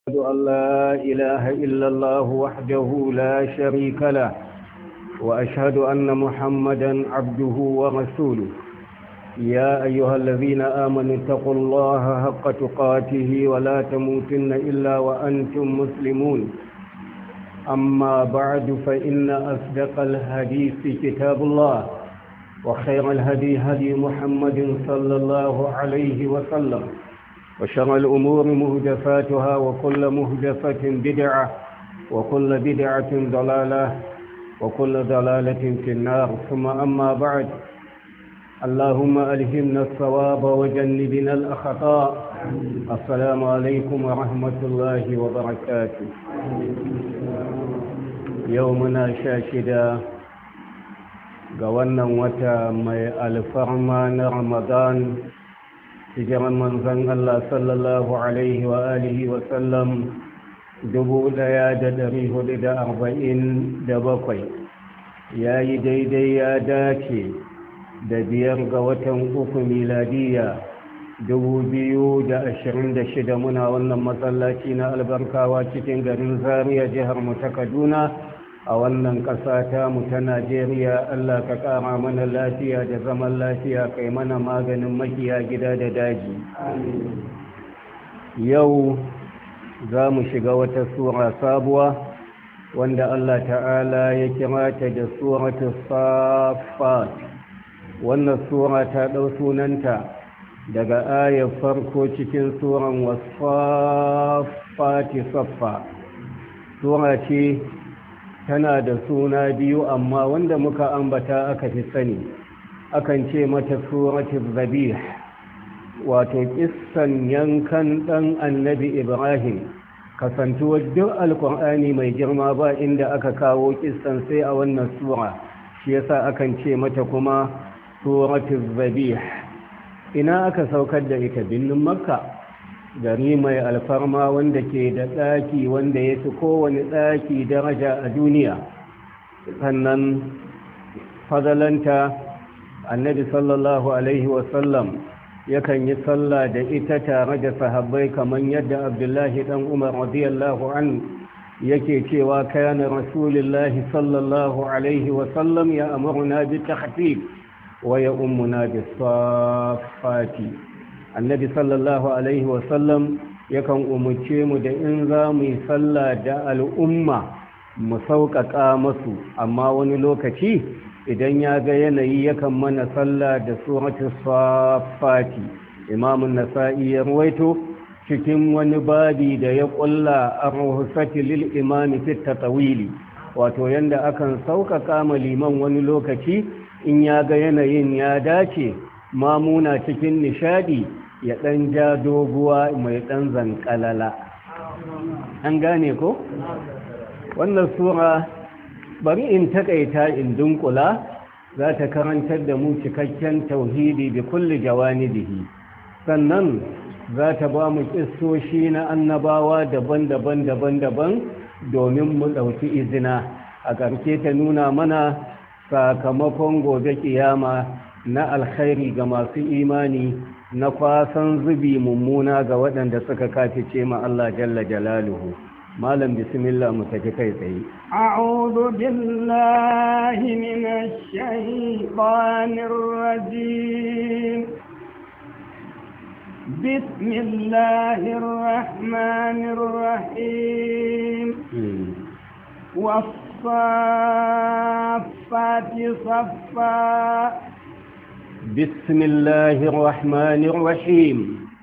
أشهد أن لا إله إلا الله وحده لا شريك له وأشهد أن محمدا عبده ورسوله يا أيها الذين آمنوا اتقوا الله حق تقاته ولا تموتن إلا وأنتم مسلمون أما بعد فإن أصدق الحديث كتاب الله وخير الهدي هدي محمد صلى الله عليه وسلم وشر الأمور مهدفاتها وكل مهدفة بدعة وكل بدعة ضلالة وكل ضلالة في النار ثم أما بعد اللهم ألهمنا الصواب وجنبنا الأخطاء السلام عليكم ورحمة الله وبركاته يومنا شاشدا قوانا وتا مي الفرمان رمضان hijiran manzon Allah sallallahu alaihi wa alihi wa sallam 1447 yayi daidai ya dace da 5 ga watan uku miladiya 2026 muna wannan masallaci na albarkawa cikin garin Zaria jihar mu ta Kaduna a wannan ƙasa ta mu ta Najeriya. Allah ka ƙara mana lafiya da zaman lafiya, kai mana maganin makiya gida da daji. Yau za mu shiga wata sura sabuwa wanda Allah ta'ala ya kira ta da suratul Saffat. Wannan sura ta ɗau sunanta daga ayar farko cikin suran was-saffati saffa. Sura ce tana da suna biyu amma wanda muka ambata aka fi sani akan ce mata suratul zabih, wato kissan yankan dan annabi Ibrahim. Kasantuwar duk alkur'ani mai girma ba inda aka kawo kissan sai a wannan sura, shi yasa akan ce mata kuma suratul zabih. Ina aka saukar da ita? Birnin Makka, gari mai alfarma wanda ke da ɗaki wanda ya fi kowane ɗaki daraja a duniya. Sannan fadalanta annabi sallallahu alaihi wasallam yakan yi sallah da ita tare da sahabbai kamar yadda abdullahi dan umar radiyallahu an yake cewa kana rasulullahi sallallahu alaihi wasallam ya amurna bi takhfif wa ya ummuna bis saffati. Annabi sallallahu alaihi wasallam yakan umarce mu da in za mu yi sallah da al'umma mu sauƙaƙa masu, amma wani lokaci idan ya ga yanayi yakan mana sallah da suratul Saffati. Imamun Nasa'i ya ruwaito cikin wani babi da ya ƙulla ar-ruhsati lil imami fi tatawili, wato yanda akan sauƙaƙa ma liman wani lokaci in ya ga yanayin ya dace mamuna cikin nishadi ya ɗan ja doguwa mai ɗan zankalala. An gane ko? Wannan sura bari in takaita in dunkula, za ta karantar da mu cikakken tauhidi da kulli jawanibihi. Sannan za ta ba mu kissoshi na annabawa daban-daban domin mu ɗauki izina. A ƙarshe ta nuna mana sakamakon gobe kiyama na alkhairi ga masu imani, na kwasan zubi mummuna ga waɗanda suka kafice ma Allah jalla jalaluhu. Malam bismillah mu tafi kai tsaye. A'udhu billahi minash shaitanir rajim. Bismillahir rahmanir rahim. Was-saffati saffa. بسم الله الرحمن الرحيم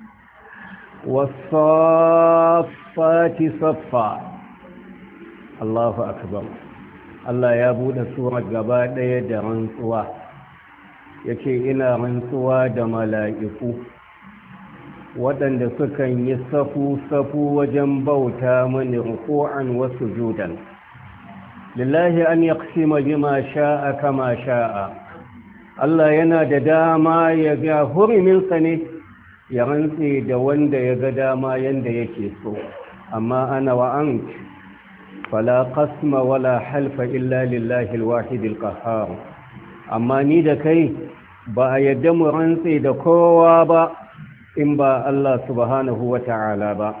والصافات صفا. الله أكبر. Allah ya bude surar gaba ɗaya da rantsuwa, yake ina rantsuwa da mala'iku waɗanda sukan yi safu-safu wajen bauta mani ruku'an wa sujudan. Lillahi an yaqsima bima sha'a kama sha'a. Allah yana da dama ya ga huruminsa ne ya rantse da wanda ya ga dama yanda yake so, amma ana wa an fala qasma wala halfa illa lillahi alwahid alqahhar. Amma ni da kai ba a yadda mu rantse da kowa ba in ba Allah subhanahu wa ta'ala ba.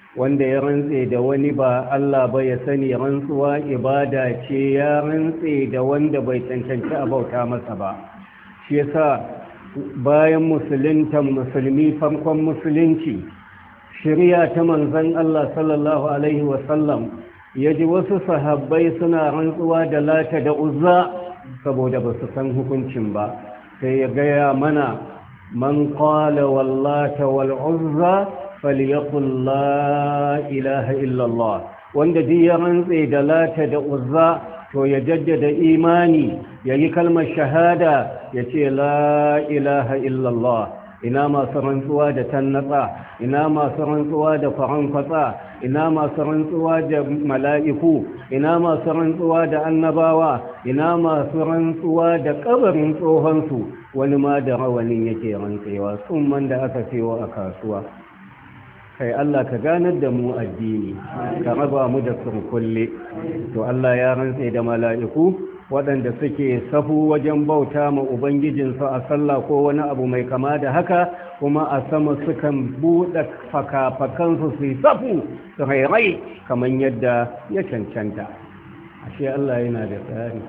wanda ya rantse da wani ba Allah ba ya sani rantsuwa ibada ce, ya rantse da wanda bai cancanci a bauta masa ba. Shi yasa bayan musulmi farkon musulunci shari'a ta manzon Allah sallallahu alaihi wasallam ya ji wasu sahabbai suna rantsuwa da Lata da Uzza saboda ba su san hukuncin ba, sai ya gaya mana man qala wallata wal uzza falyaqul la ilaha illa Allah, wanda ji ya rantse da Lata da Uzza to ya jaddada imani, ya yi kalmar shahada, ya ce la ilaha illa Allah. Ina masu rantsuwa da tannatsa, ina masu rantsuwa da farankwatsa, ina masu rantsuwa da mala'iku, ina masu rantsuwa da annabawa, ina masu rantsuwa da kabarin tsohonsu, wani ma da rawanin yake rantsewa, tsumman da aka sewa a kasuwa. Kai Allah ka ganar da mu addini, ka raba mu da surkulle. To Allah ya rantse da mala'iku waɗanda suke safu wajen bauta ma Ubangijinsu a sallah ko wani abu mai kama da haka, kuma a sama sukan buɗe fakafakansu su yi safu su rairai kamar yadda ya cancanta. Ashe Allah yana da tsari,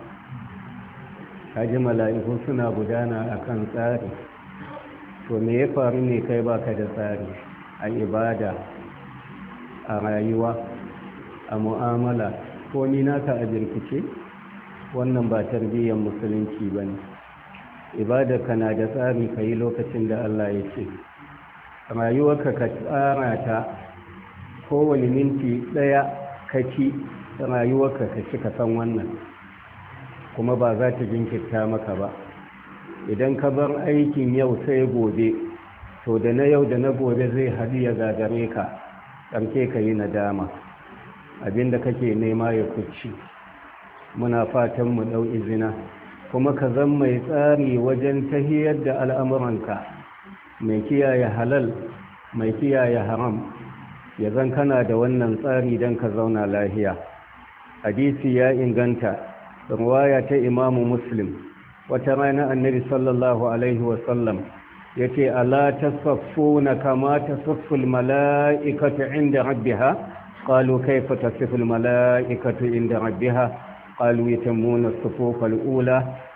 kaji mala'iku suna gudana a kan tsari. To me ya faru ne kai baka da tsari a ibada, a rayuwa, a mu'amala, ko ni naka a jirkice? Wannan ba tarbiyyar musulunci ba ne. Ibadarka na da tsari ka yi lokacin da Allah ya ce, rayuwarka ka tsara ta kowane minti ɗaya ka ci rayuwarka ka ci ka san wannan, kuma ba za ta jinkirta maka ba. Idan ka bar aikin yau sai gobe, to da na yau da na gobe zai haɗu ya gagare ka, ƙarke ka yi nadama, abinda kake nema ya kuci. Muna fatan mu ɗau izina, kuma ka zan mai tsari wajen tahiyar da al'amuranka, mai kiyaye halal, mai kiyaye haram, ya zan kana da wannan tsari don ka zauna lahiya. Hadisi ya inganta, riwaya ta Imamu Muslim, wata rana Annabi sallallahu alaihi wasallam ya ce, ala tasaffuna kama tasafful mala'ikatu inda rabbiha, qalu kaifa tasafful mala'ikatu inda rabbiha, قالوا يتمون الصفوف الأولى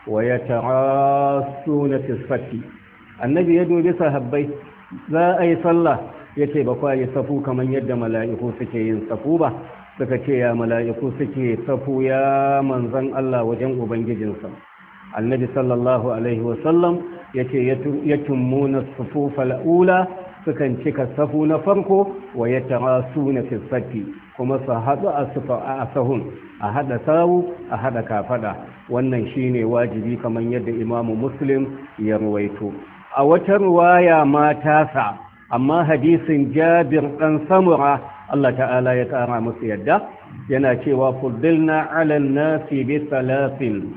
ويتعاصون في الصف. النبي يدعو بصحابي لا أي صلى yace ba kwa yi safu kamar yadda mala'iku suke yin safu ba, suka ce ya mala'iku suke safu ya manzan Allah wajen ubangijinsa. Annabi sallallahu alaihi wasallam yace yatummuna as-sufufa al-ula, sukan cika safu na farko, wa yatarasuna fi safi, kuma su haɗu a sahun, a haɗa sawu, a haɗa kafada. Wannan shine wajibi kamar yadda Imamu Muslim ya ruwaito. A wata ruwaya ma tasa, amma hadisin Jabir ɗan Samura, Allah ta'ala ya ƙara musu yadda, yana cewa fuddilna ala nasi bi salasin.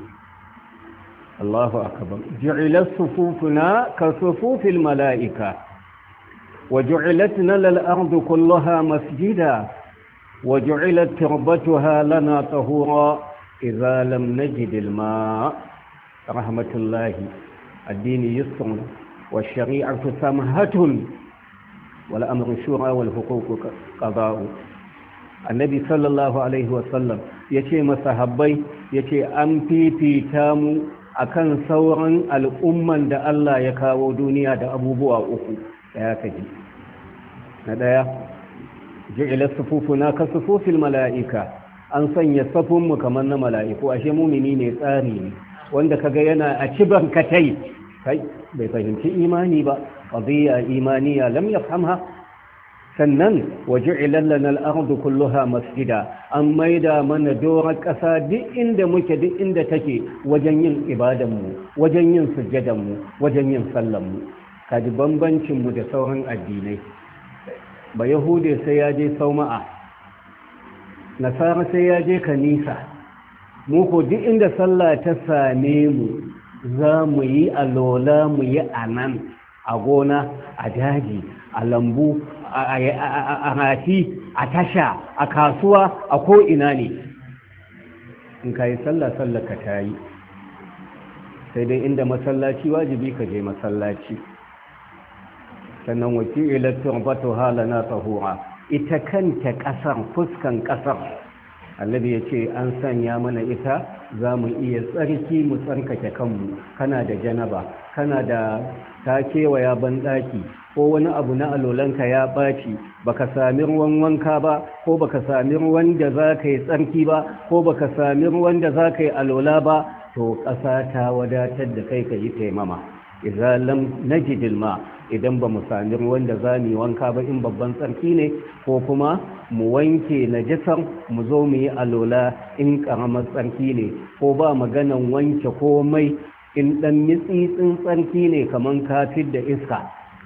Allahu akbar. Ju'ilat sufufuna ka sufufil mala'ika, wa ju'ilat lal ardu kullaha masjida, وجعلت تربتها لنا طهورا إذا لم نجد الماء. رحمة الله. الدين يسر والشريعة سمحة والأمر شورى والحقوق قضاء. النبي صلى الله عليه وسلم yace masahabbai, yace an fifita mu akan sauran al'umman da Allah ya kawo duniya da abubuwa uku. Daya kaji. Na daya, ji'ila sufufuna ka sufufil mala'ika, an sanya safunmu kamar na mala'iku. Ashe mumini ne, tsari ne, wanda kaga yana a cibar katai kai bai fahimci imani ba, qadiyya imaniya lam yafhamha. Sannan waju'ila lana al-ardu kulluha masjida, an maida mana dorar ƙasa duk inda muke, duk inda take, wajen yin ibadanmu, wajen yin sujjadanmu, wajen yin sallanmu. Kaji bambancinmu da sauran addinai. Ba Yahude sai ya je sauma'a, Nasara sai ya je kanisa, mu ko duk inda sallah ta same mu za mu yi alola, mu yi a nan, a gona, a daji, a lambu, a rafi, a tasha, a kasuwa, a ko'ina ne. In ka yi sallah ka ta yi, sai dai inda masallaci wajibi ka je masallaci. Sannan wakilar turbatu halana tahura, ita kanta ƙasar, fuskan ƙasar annabi ya ce an sanya mana ita za mu iya tsarki mu tsarkake kanmu. Kana da janaba, kana da ta kewaya banɗaki ko wani abu na alolanka ya ɓaci, baka sami ruwan wanka ba ko baka sami ruwan da za ka yi tsarki ba ko baka sami ruwan da za ka yi alola ba, to ƙasa ta wadatar da kai ka yi taimama. Idan lam najidil ma, idan ba mu sami ruwan da za mu yi wanka ba in babban tsarki ne, ko kuma mu wanke najisar mu zo mu yi alola in ƙaramar tsarki ne, ko ba maganan wanke komai in ɗan mitsitsin tsarki ne kamar kafin da iska.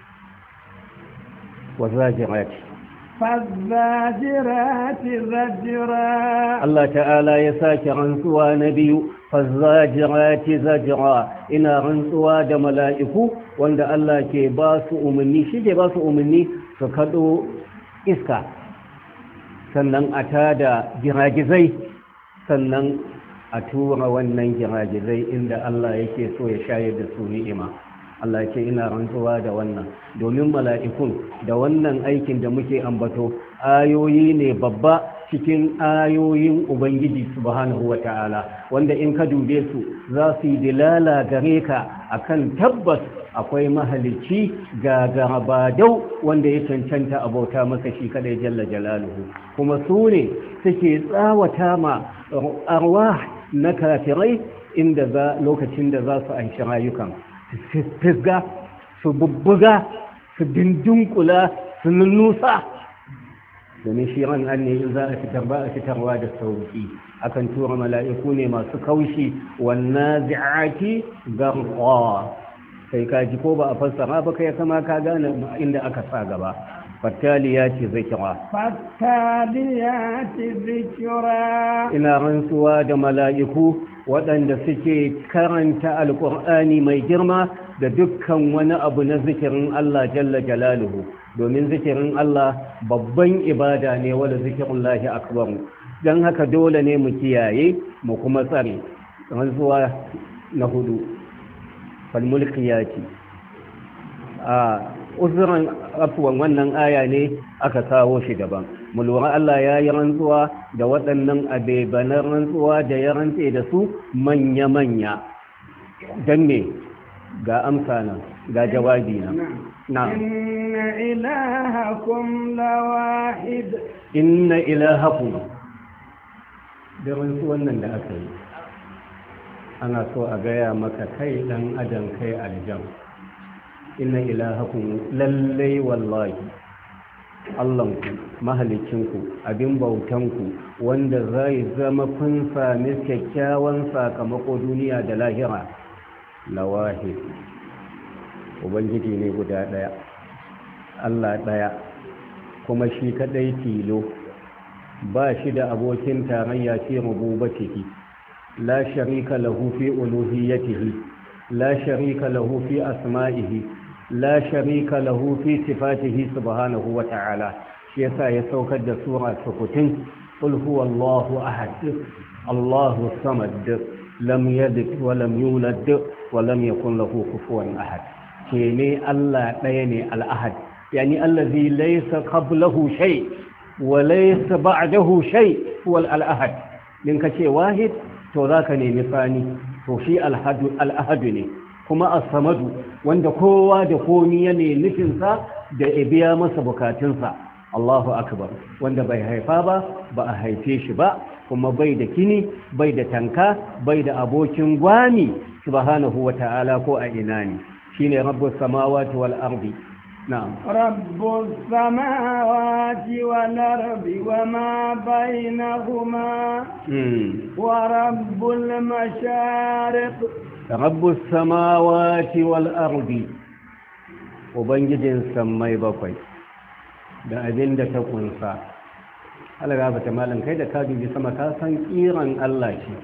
wa zajirati fazzajirati zajira. Allah ta'ala ya sake rantsuwa na biyu, fazzajirati zajira, ina rantsuwa da mala'iku wanda Allah ke ba su umarni, shi ke ba su umarni su kaɗo iska, sannan a tada giragizai, sannan a tura wannan giragizai inda Allah yake so ya shayar da su ni'ima. Allah ce ina rantsuwa da wannan domin mala'ikun da wannan aikin da muke ambato ayoyi ne babba cikin ayoyin Ubangiji subhanahu wa ta'ala, wanda in ka dube su za su yi dilala gare ka akan tabbas akwai mahalicci ga garabadau wanda ya cancanta abauta masa shi kadai jalla jalaluhu, kuma su ne suke tsawata ma arwah na kafirai inda lokacin da za su anshi rayukan su fisga, su bubbuga, su dindinkula, su nunusa. Domin shi ran an ne in za a fitar ba a fitarwa da sauki, akan tura mala'iku ne masu kaushi, wannan zi'ati garwa. Sai ka ji ko ba a fassara ba kai kama ka gane inda aka sa gaba. Fattaliyati zikra. Fattaliyati zikra. Ina rantsuwa da mala'iku waɗanda suke karanta alƙur'ani mai girma da dukkan wani abu na zikirin Allah jalla jalaluhu, domin zikirin Allah babban ibada ne, wala zikirullahi akbar. Don haka dole ne mu kiyaye mu kuma tsare. Rantsuwa na hudu, falmulkiyati. Uzurin afuwan wannan aya ne aka kawo shi daban. Mu lura Allah ya yi rantsuwa da waɗannan abebanar rantsuwa da ya rantse da su manya-manya. Don ne ga amsa nan, ga jawabi nan. Inna ilahakum lawahid. Inna ilahakum. Da rantsuwan nan da aka yi, ana so a gaya maka kai ɗan adam kai aljan. Inna ilahakum lallai wallahi Allahnku, mahalicinku, abin bautanku, wanda zai zama kun sami kyakkyawan sakamako duniya da lahira, lawahid. Ubangiji ne guda ɗaya, Allah ɗaya, kuma shi kaɗai tilo, ba shi da abokin tarayya fi rububatihi, la sharika lahu fi uluhiyatihi, la sharika lahu fi asma'ihi, la sharika lahu fi sifatihi subhanahu wa ta'ala. Shi yasa ya saukar da sura sukutin, qul huwallahu ahad, Allahu samad, lam yalid wa lam yulad wa lam yakul lahu kufuwan ahad. Kene Allah ɗaya ne al-ahad, yani allazi laysa qablahu shay wa laysa ba'dahu shay, huwa al-ahad. din kace wahid to zaka nemi fani, to shi al-ahad ne, kuma as-samadu wanda kowa da komi ya ne nufinsa da ya biya masa bukatunsa. Allahu akbar, wanda bai haifa ba, ba a haife shi ba, kuma bai da kini, bai da tanka, bai da abokin gwani subhanahu wata'ala ko a ina ne. Shine rabbus samawati wal ardi. Na'am, rabbus samawati wal ardi wama bainahuma wa rabbul mashariq. Rabbus samawati wal ardi, ubangijin sammai bakwai da abin da ta kunsa. Allah ga ta malam, kai da ka dubi sama ka san kiran Allah ce.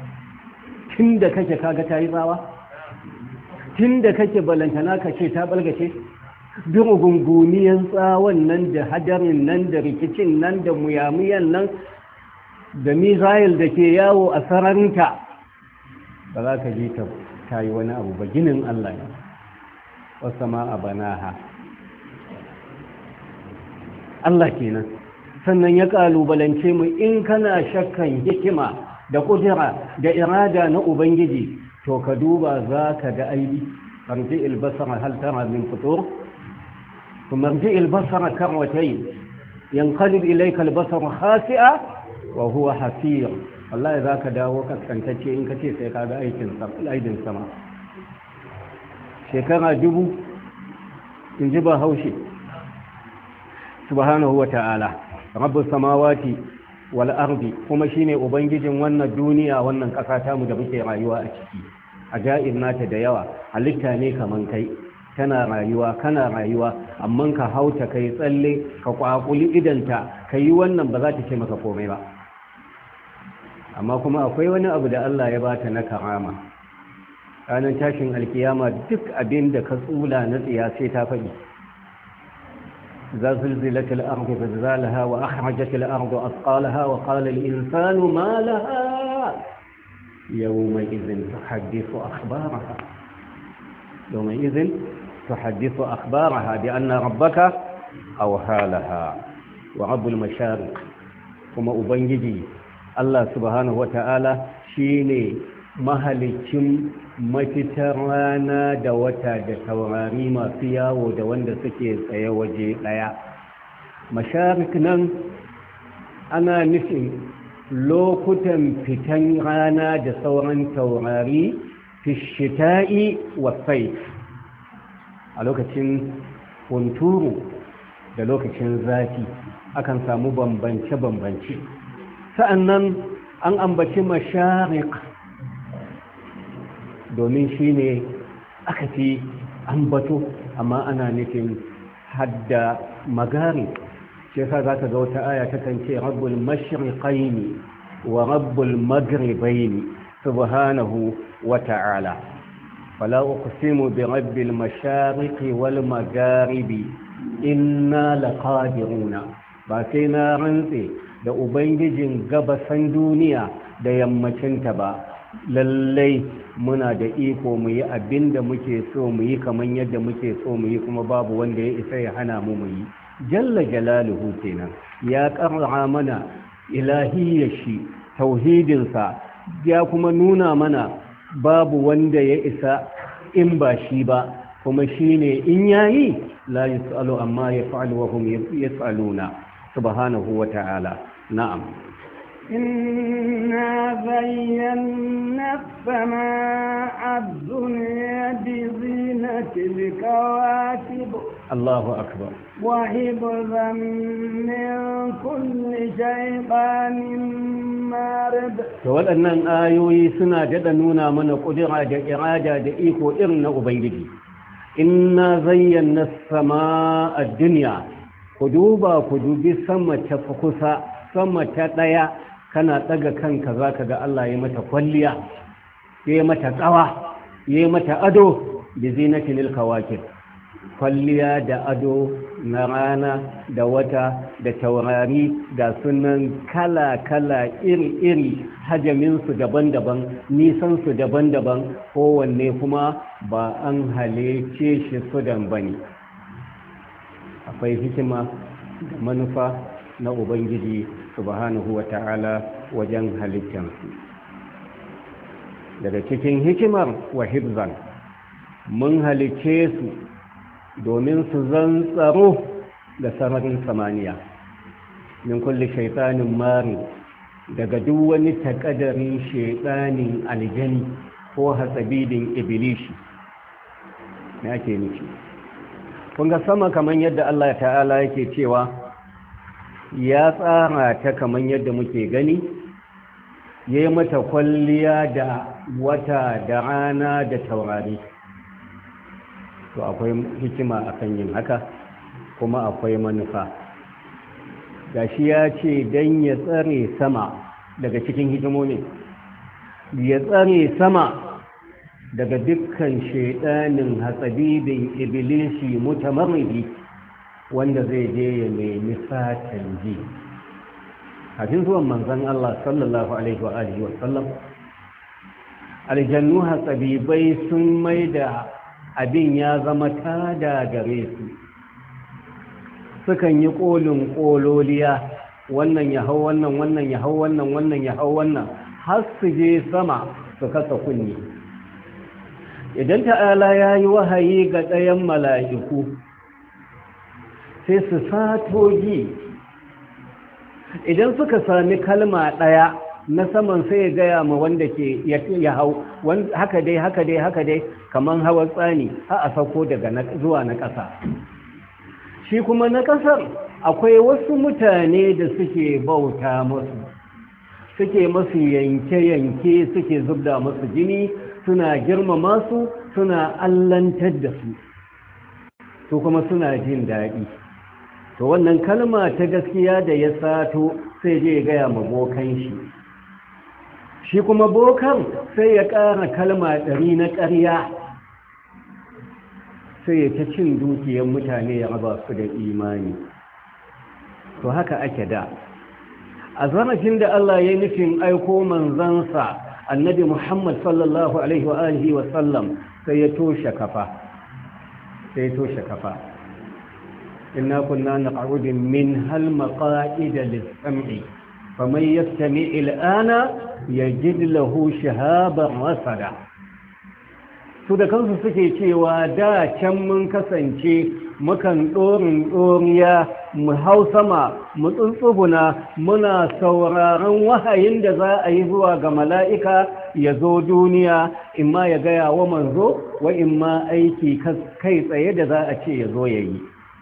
Tunda kake kaga tayi tsawa, tunda kake balantana kace ta balgace, duk gunguniyan tsawon nan da hadarin nan da rikicin nan da muyamuyan nan da misail da ke yawo a sararinta, ba za ka ji ta yi wani abu ba. Ginin Allah ne. Wasu ma a banaha, Allah kenan. Sannan ya kalubalance mu in kana shakkan hikima da kudura da irada na ubangiji to ka duba za ka ga aibi. farji albasara hal tara min futur kuma farji albasara karwatayn yanqalib ilayka albasaru khasi'a wa huwa hasir. wallahi za ka dawo kaskantacce in ka ce sai ka ga aikin sama. shekara 1000 in ji ba haushe. subhanahu wa ta'ala rabbus samawati wal ardi, kuma shine ubangijin wannan duniya, wannan kasa ta mu da muke rayuwa a ciki. ajaib nata da yawa, halitta ne kaman kai, tana rayuwa kana rayuwa, amma ka hauta kai tsalle ka kwakuli idanta kai wannan ba za ta ce maka komai ba. amma kuma akwai wani abu da Allah ya bata na karama. ranar tashin alkiyama duk abin da ka tsula na tsiya sai ta faɗi. إذا زلزلت الأرض زلزالها وأخرجت الأرض أثقالها وقال الإنسان ما لها يومئذ تحدث أخبارها بأن ربك أوحى لها ورب المشارق. كما أبنجي الله سبحانه وتعالى شيني mahalicin mafitar rana da wata da taurari masu yawo da wanda suke tsaye waje daya. masharik nan ana nufin lokutan fitan rana da sauran taurari fi shita'i wa sayf, a lokacin hunturu da lokacin zafi akan samu bambance-bambance. sa'annan an ambaci masharik domin shi ne aka fi ambato, amma ana nufin hadda magari. shi yasa za ka ga wata aya ta kan ce rabbul mashriqaini wa rabbul maghribaini subhanahu wa ta'ala. fala uqsimu bi rabbil mashariqi wal magharibi inna laqadiruna. ba sai na rantse da ubangijin gabasan duniya da yammacinta ba, lallai muna da iko mu yi abin da muke so mu yi kamar yadda muke so mu yi, kuma babu wanda ya isa ya hana mu mu yi. jalla jalaluhu kenan ya karra mana ilahiyyar shi, tauhidinsa, ya kuma nuna mana babu wanda ya isa in ba shi ba, kuma shine in yayi la yusalu amma yaf'alu wa hum yas'aluna subhanahu wa ta'ala. na'am. إنا زينا السماء الدنيا بزينة الكواكب. الله أكبر. وحفظا من كل شيطان مارد. waɗannan ayoyi suna daɗa nuna mana ƙudura da irada da iko irin na Ubangiji. Inna zayyana sama a duniya, ku dubi sama ta kusa, sama ta ɗaya. kana daga kanka zaka ga Allah ya mata kwalliya, ya mata tsawa, ya mata ado bi zinatil kawakib. kwalliya da ado na rana da wata da taurari ga sunan kala-kala iri-iri, hajaminsu daban-daban, nisansu daban-daban, kowanne kuma ba an halice shi sudan bane. akwai hikima da manufa na Ubangiji subhanahu wa ta'ala wajen halittansu. daga cikin hikimar wa hibzan, mun halice su domin su zan tsaro da sararin samaniya min kulli shaitanin mari, daga duk wani takadarin shaitanin aljani ko hatsabidin ibilishi. me ake nufi? kun ga sama kamar yadda Allah ta'ala yake cewa ya tsara ta kamar yadda muke gani, ya yi mata kwalliya da wata da rana da taurari. to akwai hikima akan yin haka, kuma akwai manufa. gashi ya ce don ya tsare sama daga cikin hikimomi, ya tsare sama daga dukkan shaidanin hatsabibin ibilishi mutamarridi wanda zai je ya nemi satan ji. kafin zuwan manzon Allah sallallahu alaihi wa alihi wa sallam, aljannu hatsabibai sun maida abin ya zama tada gare su. sukan yi ƙolin ƙololiya, wannan ya hau wannan, wannan ya hau wannan, wannan ya hau wannan, har su je sama su kasa kunni. Idan ta'ala ya yi wahayi ga ɗayan mala'iku sai su sato ji, idan suka sami kalma ɗaya na saman sai ya gaya ma wanda ke ya hau, haka dai haka dai haka dai, kamar hawan tsani a sauko daga zuwa na ƙasa. Shi kuma na ƙasar akwai wasu mutane da suke bauta musu, suke masu yanke-yanke, suke zubda masu jini, suna girmama su, suna allantar da su kuma suna jin daɗi. To wannan kalma ta gaskiya da ya sato sai je gaya ma bokan shi, shi kuma bokan sai ya ƙara kalma 100 na ƙarya, sai ya ta cin dukiyar mutane ya raba su da imani. To haka ake da. A zarafin da Allah ya nufin aiko manzansa annabi Muhammad sallallahu alaihi wa alihi wa sallam, sai ya toshe kafa, inna kunna naq'udu min hal maqa'ida lis-sam'i faman yastami' al-ana yajid lahu shahaban rasada. Su da kansu suke cewa da can mun kasance mukan ɗoriya mu hau sama mu tsuntsuguna muna sauraron wahayin da za a yi zuwa ga mala'ika ya zo duniya, imma ya gaya wa manzo wa imma aiki kai tsaye da za a ce ya zo ya yi.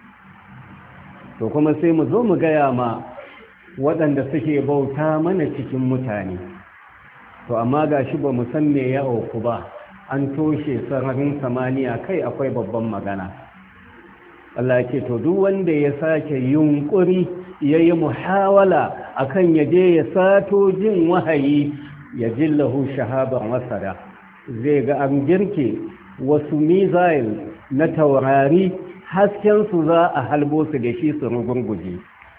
To kuma sai mu zo mu gaya ma waɗanda suke bauta mana cikin mutane. To amma ga shi ba mu san me ya auku ba, an toshe sararin samaniya, kai akwai babban magana. Allah ce to duk wanda ya sake yunkuri yayi muhawala akan yaje ya sato jin wahayi, ya jillahu shahaban wasada, zai ga an girke wasu missile na taurari, hasken su za a halbo su da shi su rugurguje.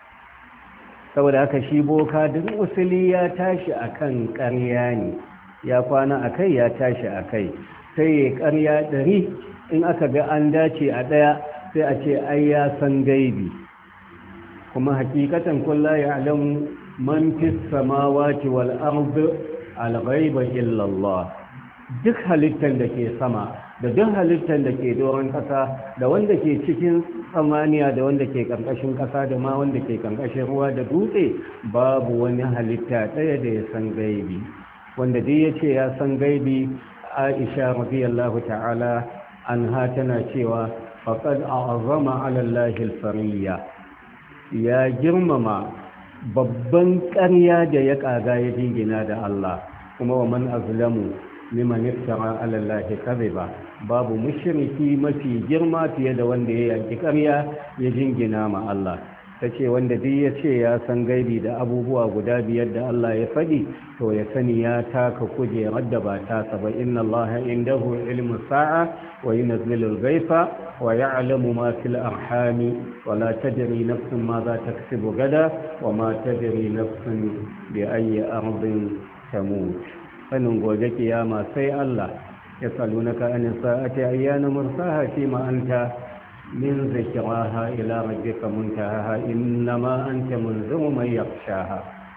Saboda haka shi boka duk usuli ya tashi akan ƙarya ne, ya kwana akai ya tashi akai, sai ya ƙarya 100 in aka ga an dace a ɗaya sai a ce ai ya san gaibi. Kuma hakikatan kullu ya'lamu man fis samawati wal ardi al ghaiba illa Allah. Duk halittar da ke sama da duk halittar da ke doron kasa, da wanda ke cikin samaniya da wanda ke karkashin kasa da ma wanda ke karkashin ruwa da dutse, babu wani halitta ɗaya da ya san gaibi. Wanda dai ya ce ya san gaibi, Aisha radiyallahu ta'ala anha tana cewa faqad a'zama 'ala Allahi al-fariyya, ya girmama babban ƙarya da ya ƙaga ya jingina da Allah. Kuma wa man azlamu mimman iftara 'ala Allahi kadhiba, babu mushriki mafi girma fiye da wanda ya yanki ƙarya ya jingina ma Allah. Tace wanda duk ya ce ya san gaibi da abubuwa guda 5 da Allah ya faɗi, to ya sani ya taka kujerar da ba ta saba. Inna Allaha indahu ilmu sa'a wa yunzilu al-ghaytha wa ya'lamu ma fil arhami wa la tadri nafsun ma za taksibu gada wa ma tadri nafsun bi ayyi ardin tamut. Sanin gobe kiyama sai Allah. yasalunaka an sa'ati ayyana mursaha fi ma anta min zikraha ila rabbika muntahaha innama anta munziru man yakhshaha.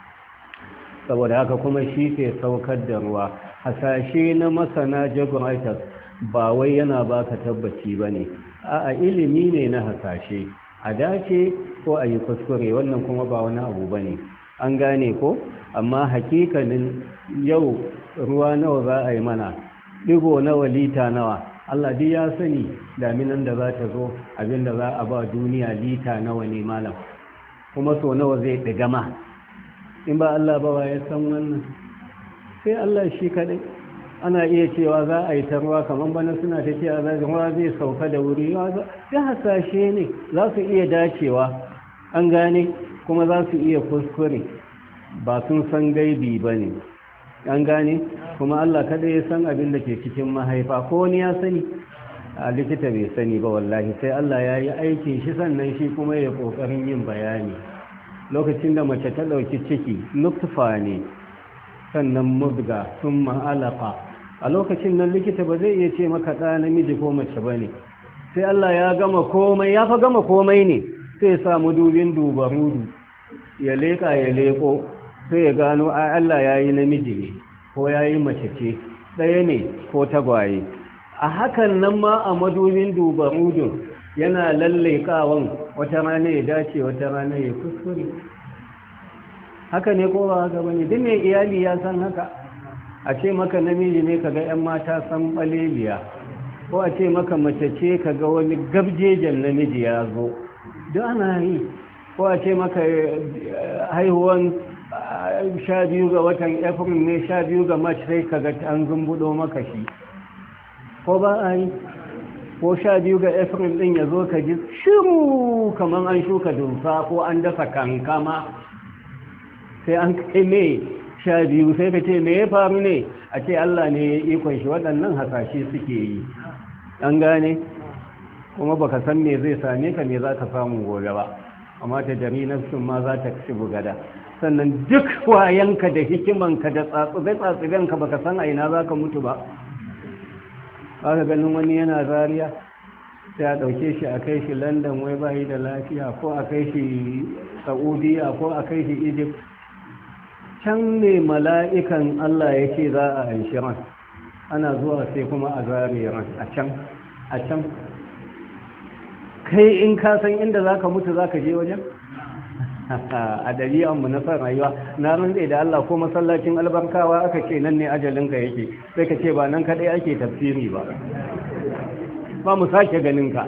Saboda haka kuma shi ke saukar da ruwa. Hasashe na masana geographic ba wai yana baka tabbaci bane, a'a ilimi ne na hasashe, a dace ko a yi kuskure, wannan kuma ba wani abu bane. An gane ko? Amma hakikanin yau ruwa nawa za a yi mana, digo nawa, lita nawa, Allah duk ya sani. Daminan da za ta zo, abinda za a ba duniya lita nawa ne malam, kuma so nawa zai ɗigama. In ba Allah ba ya san wannan, sai Allah shi kaɗai. Ana iya cewa za a yi ta ruwa, kamar bana suna ta cewa ruwa zai sauka da wuri, ya hasashe ne, za su iya dacewa. An gane, kuma za su iya kuskure, ba sun san gaibi ba ne. An gane, kuma Allah kaɗai ya san abin da ke cikin mahaifa, ko wani ya sani, a likita bai sani ba wallahi, sai Allah ya yi aikin shi sannan shi kuma ya ƙoƙarin yin bayani. Lokacin da mace ta ɗauki ciki, nutfa ne, sannan mudga, sun ma'alaka. A lokacin nan likita ba zai iya ce maka ɗa namiji ko mace ba ne, sai Allah ya gama komai, ya fa gama komai ne, sai samu dubin dubarudu ya leko sai ya gano Allah ya yi namiji ne ko ya yi mace ce ɗaya ne ko tagwaye. A hakan nan ma a madubin dubarudun yana lallekawan wata rana ya dace wata rana ya kuskure. Haka ne ko ba haka bane? Duk mai iyali ya san haka. A ce maka namiji ne kaga 'yan mata san baleliya, ko a ce maka mace ce kaga wani gabjejen namiji ya zo, duk ana yi. Ko a ce maka haihuwan 12 ga watan April ne 12 ga March sai kaga an zumbudo maka shi, ko ba a yi? Ko 12 ga April din ya zo ka ji shiru kamar an shuka dunsa ko an dafa kankama, sai an kai ne 12 sai ka ce me ya faru ne? A ce Allah ne ya ikon shi, waɗannan hasashe suke yi. An gane? Kuma baka san me zai same ka, me za ka samu gobe ba, amma ta jari nafsun ma za ta kashi bugada. Sannan duk wayanka da hikimanka da tsatsiganka baka san a ina za ka mutu ba. Aka ganin wani yana zariya sai a ɗauke shi a kai shi London wai bayi da lafiya, ko a kai shi Saudiya, ko a kai shi Egypt. Can ne mala'ikan Allah ya ce za a anshi ran, ana zuwa sai kuma a zariya ran a can. Kai in ka san inda za ka mutu za ka je wajen? A ɗabi'anmu na son rayuwa, na rantse da Allah ko masallacin albarkawa aka ce nan ne ajalinka yake, sai ka ce ba nan kaɗai ake tafsiri ba mu sake ganinka.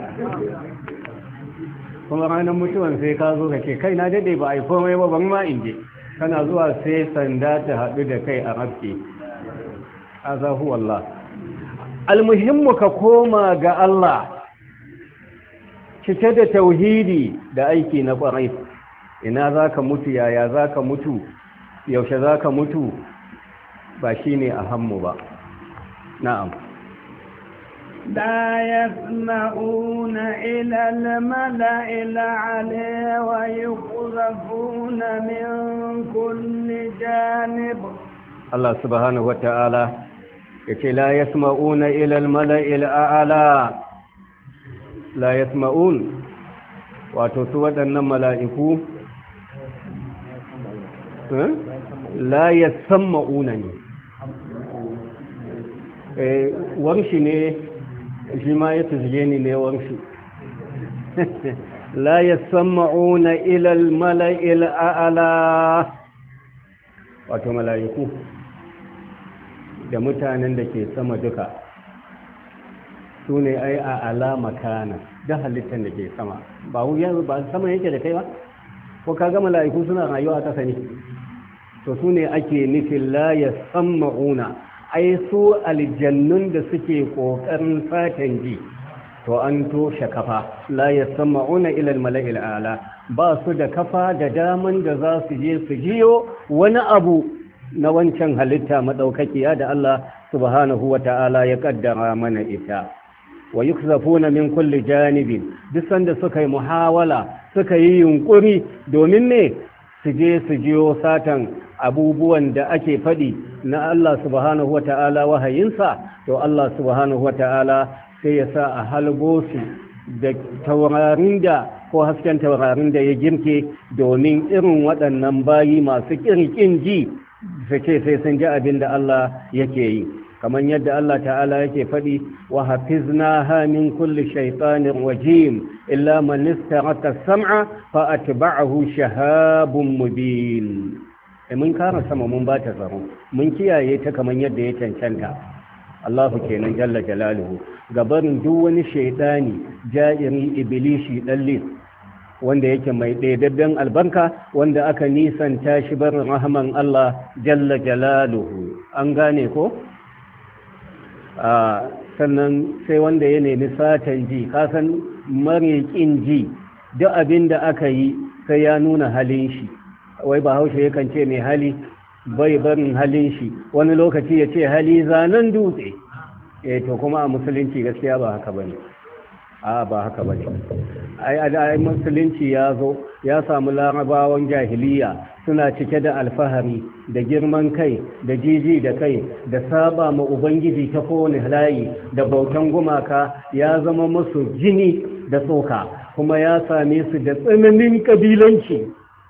Kuma ranar mutuwan sai ka zo ka ce kai na daɗe ba a yi komai ba, ban ma in je. Kana zuwa sai sanda ta haɗu da kai a rafke. Azahu Allah. Almuhimmu ka koma ga Allah cike da tauhidi da aiki na ƙwarai. Ina za ka mutu, yaya za ka mutu, yaushe za ka mutu, ba shi ne a hannu ba. Na'am. لا يسمعون إلى الملأ الأعلى ويقذفون من كل جانب. الله سبحانه وتعالى يقول لا يسمعون إلى الملأ الأعلى. لا يسمعون وتسود أن ملائكو لا يسمعونني warshi ne shi ma ya tuzge ni ne warshi. la yasma'una ila al-mala'il a'la, wato mala'iku da mutanen da ke sama duka su ne ai a alama kana da halittar da ke sama, ba sama yake da kai ba, ko kaga mala'iku suna rayuwa a ƙasa ne, to su ne ake nufin la yasma'una. Ai su aljannun da suke ƙoƙarin fatan ji, to an toshe kafa. La yasma'una ila al-mala'il a'la, ba su da kafa da daman da za su je su jiyo wani abu na wancan halitta madaukakiya da Allah subhanahu wata'ala ya kaddara mana ita. Wa yukzafuna min kulli janibin, duk sanda suka yi muhawala, suka yi yunkuri domin ne su je su jiyo satan abubuwan da ake faɗi na Allah subhanahu wa ta'ala wahayinsa, to Allah subhanahu wa ta'ala sai ya sa a halgo su da taurarin da ko hasken taurarin da ya girke domin irin waɗannan bayi masu ƙirƙin ji su ce sai sun ji abin da Allah yake yi. Kamar yadda Allah ta'ala yake faɗi wa hafiznaha min kulli shaytanir rajim illa man istaraka sam'a fa atba'ahu shahabun mubin. Mun kara sama mun ba ta tsaro, mun kiyaye ta kamar yadda ya cancanta. Allahu kenan jalla jalaluhu, gabarin duk wani shaytani ja'iri iblishi dallis wanda yake mai daidabben albarka, wanda aka nisanta shi barin rahman Allah jalla jalaluhu. An gane ko? Sannan sai wanda ya nemi satan ji, kasan mariƙin ji duk abin da aka yi sai ya nuna halin shi. Wai ba haushe yakan ce mai hali bai barin halin shi, wani lokaci ya ce hali zanen dutse. To kuma a musulunci gaskiya ba haka bane. Ba haka bane. Ai musulunci ya zo ya samu larabawan jahiliya suna cike da alfahari da girman kai da jiji da kai da saba ma ubangiji ta kowane layi da bautan gumaka ya zama musu jini da tsoka. kuma ya same su da tsananin kabilanci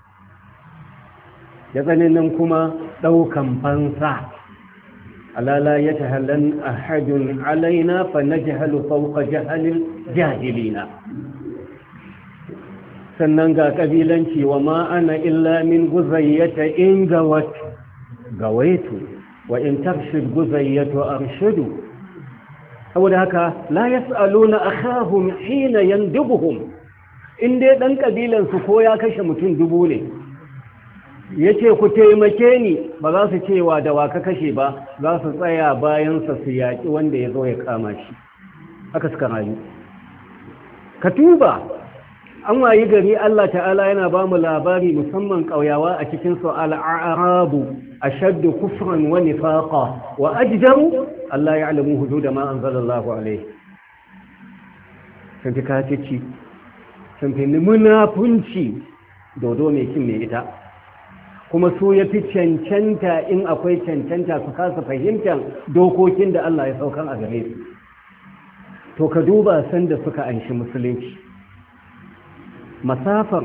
da tsananin kuma ɗaukan fansa. alala ya tahallan ahadun alaina fa najhalu fawqa jahalil jahilina. sannan ga kabilanci wa ma ana illa min guzayyata in gawaitu wa in tarshid guzayyatu arshidu. saboda haka la yas'aluna akhahum hina yandubuhum. in dai dan kabilan su ko ya kashe mutum 1000 ne yace ku taimake ni, ba za su cewa da wa ka kashe ba, za su tsaya bayan sa su yaki wanda ya zo ya kama shi. haka suka rayu. ka tuba an wayi gari Allah ta'ala yana ba mu labari musamman ƙauyawa a cikin su al-a'rabu ashaddu kufran wa nifaqa wa ajdaru Allah ya'lamu hudud ma anzalallahu alayhi. sun fi kacici, sun fi munafunci, dodo mai kin mai ita, kuma su ya fi cancanta in akwai cancanta su kasa fahimtar dokokin da Allah ya saukar a gare su. to ka duba sanda suka anshi musulunci, masafar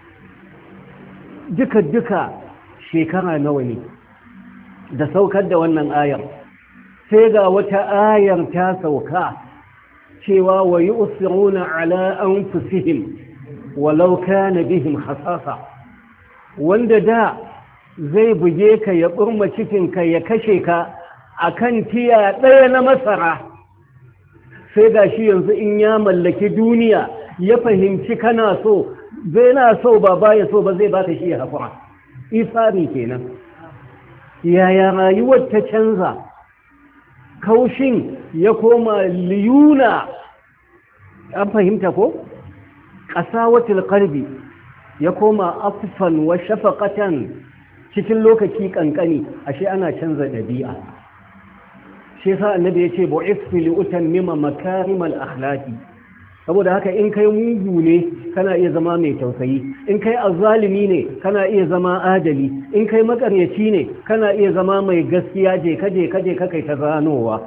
duka shekara nawa ne da saukar da wannan ayar, sai ga wata ayar ta sauka cewa wa yusiruna ala anfusihim walau kana bihim khasasa. wanda da zai buge ka ya burma cikinka ya kashe ka akan tiya ɗaya na masara, sai ga shi yanzu in ya mallaki duniya ya fahimci kana so, zai na so ba baya so ba, zai baka shi ya haƙura. isari kenan. yaya rayuwar ta canza, kaushin ya koma liyuna. an fahimta ko? ƙasawatul qalbi ya koma affan wa shafaqatan cikin lokaci kankani. ashe ana canza ɗabi'a. shi yasa annabi yace bu'ithtu li utammima makarimal akhlaqi. saboda haka in kai mugu ne kana iya zama mai tausayi, in kai azzalimi ne kana iya zama adali, in kai makaryaci ne kana iya zama mai gaskiya. je ka kai ta zanowa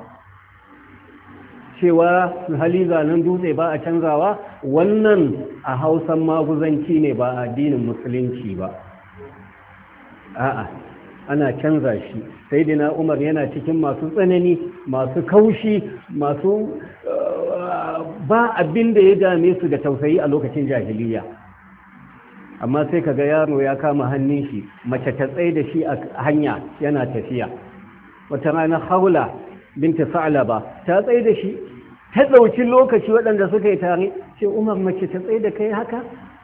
cewa hali zanen dutse ba a canzawa, wannan a Hausan maguzanci ne ba addinin musulunci ba. a'a, ana canza shi. sayyidina Umar yana cikin masu tsanani, masu kaushi, masu ba abin da ya dame su da tausayi a lokacin jahiliya. amma sai kaga yaro ya kama hannun shi, mace ta tsaye da shi a hanya yana tafiya. wata rana Haula binta Sa'laba ta tsaye da shi, ta ɗauki lokaci waɗanda suka yi tare. ce Umar, mace ta tsaye da kai haka?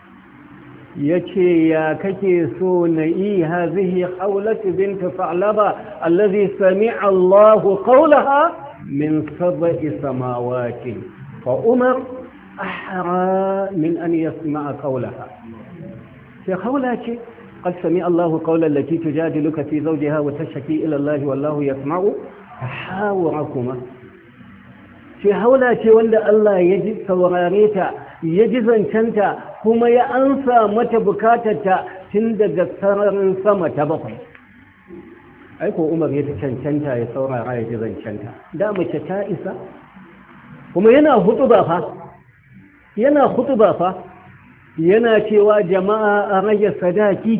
yace ya kake so na yi hazihi Haulatu binta Sa'laba allazi sami'a Allahu qawlaha min sab'i samawati fa Umar ahra min an yasma'a qawlaha. sai Haula ce qad sami'a Allahu qawla allati tujadiluka fi zawjiha wa tashki ila Allah wallahu yasma'u tahawurakuma. sai Haula ce wanda Allah ya ji saurare ta, ya ji zancenta, kuma ya ansa mata bukatarta tun daga sararin sama ta 7. aiko Umar ya ta cancanta ya saurara ya ji zancenta. da mace ta isa. kuma yana hutuba fa yana cewa jama'a a rage sadaki,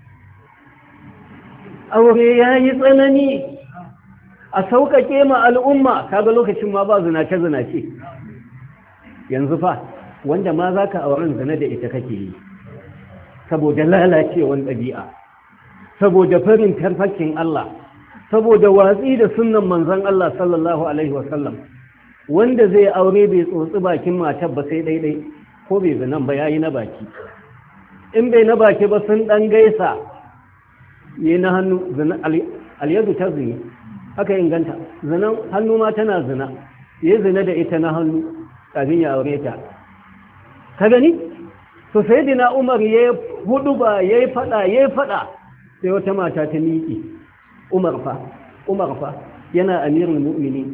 aure ya yi tsanani, a sauƙaƙe ma al'umma. kaga lokacin ma ba zinace yanzu fa wanda ma za ka auren zina da ita kake yi, saboda lalacewan ɗabi'a, saboda farin tarfakin Allah, saboda watsi da sunnan manzon Allah sallallahu alaihi wasallam. wanda zai aure bai tsotsi bakin matar ba sai daidai, ko bai zinan ba yayi na baki. in bai na baki ba sun dan gaisa, yi na hannu. zina alyadu ta zina, haka inganta. zinan hannu ma tana zina, yi zina da ita na hannu kafin ya aure ta. ka gani? to sayyidina Umar ya hudu ba, yayi fada sai wata mata ta miƙi. Umar fa yana amirul mu'minin.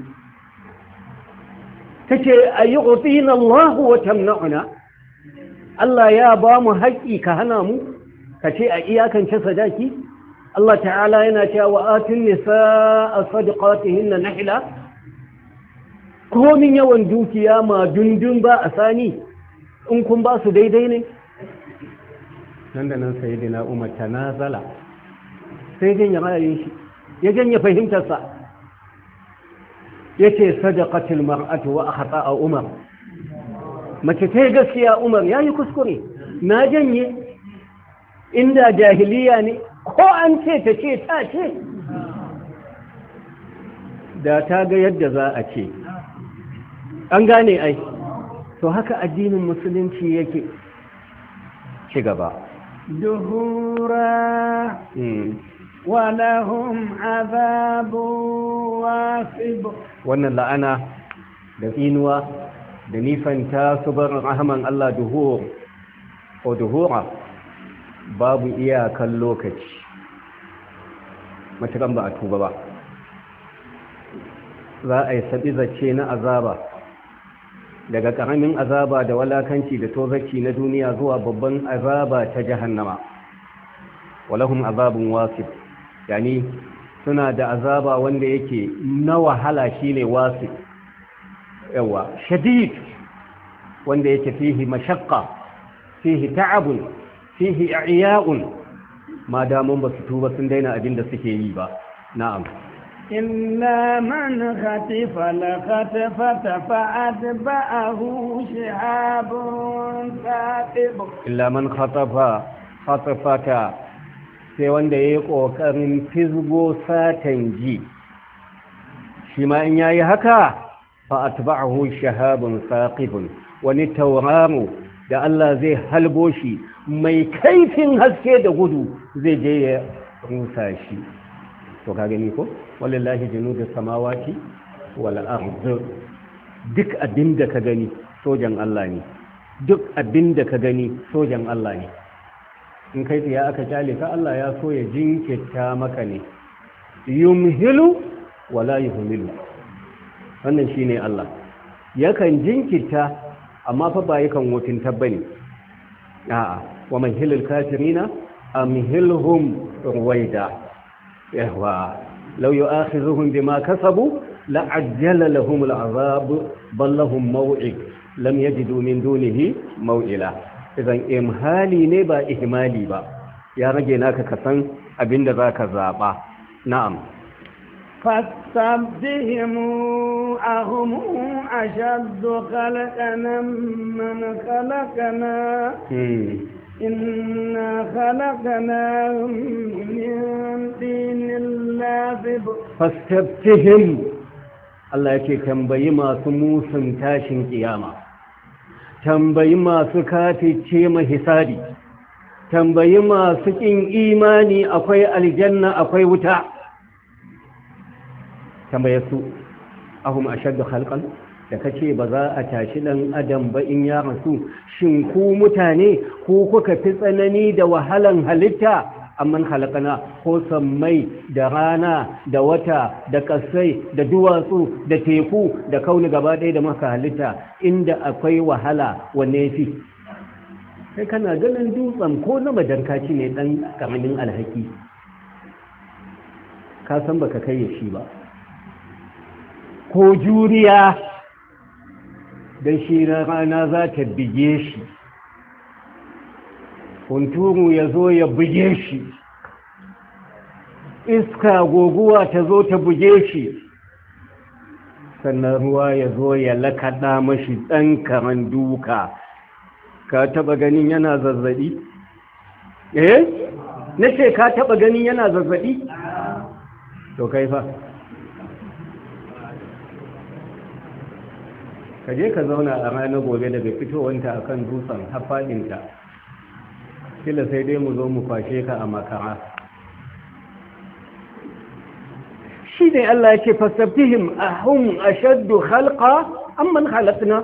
tace ayyutina Allah wa tamna'una. Allah ya ba mu haƙi ka hana mu, kace a iyakance sadaki. Allah ta'ala yana cewa wa atun nisaa sadaqatihinna nahla. komin yawan dukiya ma dundun ba a sani, in kun ba su daidai ne nan da nan sayyidina Umar tanazala sai janye ra'ayin shi ya janye fahimtarsa yace sadaqatul mar'atu wa akhta'a Umar mace ta gaskiya Umar yayi kuskure na janye inda jahiliya ne ko an ce ta ce ta ce da ta ga yadda za a ce an gane ai to haka addinin musulunci yake ci gaba duhura walahum azabu wasib wannan la'ana da tsinuwa da nifanta su barin rahman Allah duhur ko duhura babu iyakan lokaci matukan ba a tuba ba za a yi sabi zace na azaba daga ƙaramin azaba da walakanci da tozarci na duniya zuwa babban azaba ta jahannama walahum azabun wasif yani suna da azaba wanda yake na wahala shine wasif yawa shadid wanda yake fihi mashaqqa fihi ta'abun fihi i'ya'un ma damun ba su tuba sun daina abin da suke yi ba na'am إلا من خطف لخطفة فأتبعه شهاب ثاقب إلا من خطف خطفة sai wanda ya yi ƙoƙarin fizgo satan ji shi ma in yayi haka fa atba'ahu shahabun saqibun wani tauraro da Allah zai halbo shi mai kaifin haske da gudu zai je ya rusa shi to ka gani ko wallahi junudus samawati wal ard duk abinda ka gani sojan Allah ne duk abinda ka gani sojan Allah ne in kai tsiya aka kyale ka Allah ya so ya jinkirta maka ne yumhilu wala yuhmilu wannan shine Allah yakan jinkirta amma fa ba yakan wutin tabbani a'a wa manhilul kafirina amhilhum ruwaida yahwa law yu'akhidhuhum bima kasabu la'ajjala lahum al'azab bal lahum maw'id lam yajidu min dunihi maw'ila idan imhali ne ba ihmali ba ya rage naka kasan abinda zaka zaba na'am فاستفتهم أهم أشد خلقنا من خلقنا إنا خلقناهم من طين لازب فاستفتهم الله yake tambayi masu musun tashin kiyama tambayi masu kafice mahisari tambayi masu kin imani akwai aljanna akwai wuta tambaye su ahum ashaddu khalqan da kace ba za a tashi dan adam ba in ya rasu shin ku mutane ku kuka fi tsanani da wahalan halitta amman halakana ko sammai da rana da wata da kasai da duwatsu da teku da kauni gaba ɗaya da maka halitta inda akwai wahala wanne fi kai kana ganin dutsen ko na madarkaci ne dan karamin alhaki ka san baka kai shi ba ko juriya don shi na rana za ta bige shi hunturu ya zo ya buge shi iska goguwa ta zo ta buge shi sannan ruwa ya zo ya lakaɗa mashi ɗan karan duka ka taɓa ganin yana zazzaɓi? na ce ka taɓa ganin yana zazzaɓi? to kai fa ka je ka zauna a ranar gobe daga fitowanta a kan dutsen hafaɗinta kila sai dai mu zo mu kwashe ka a makara shi ne Allah ya ce fasabtihim ahum ashaddu khalqa amman khalaqna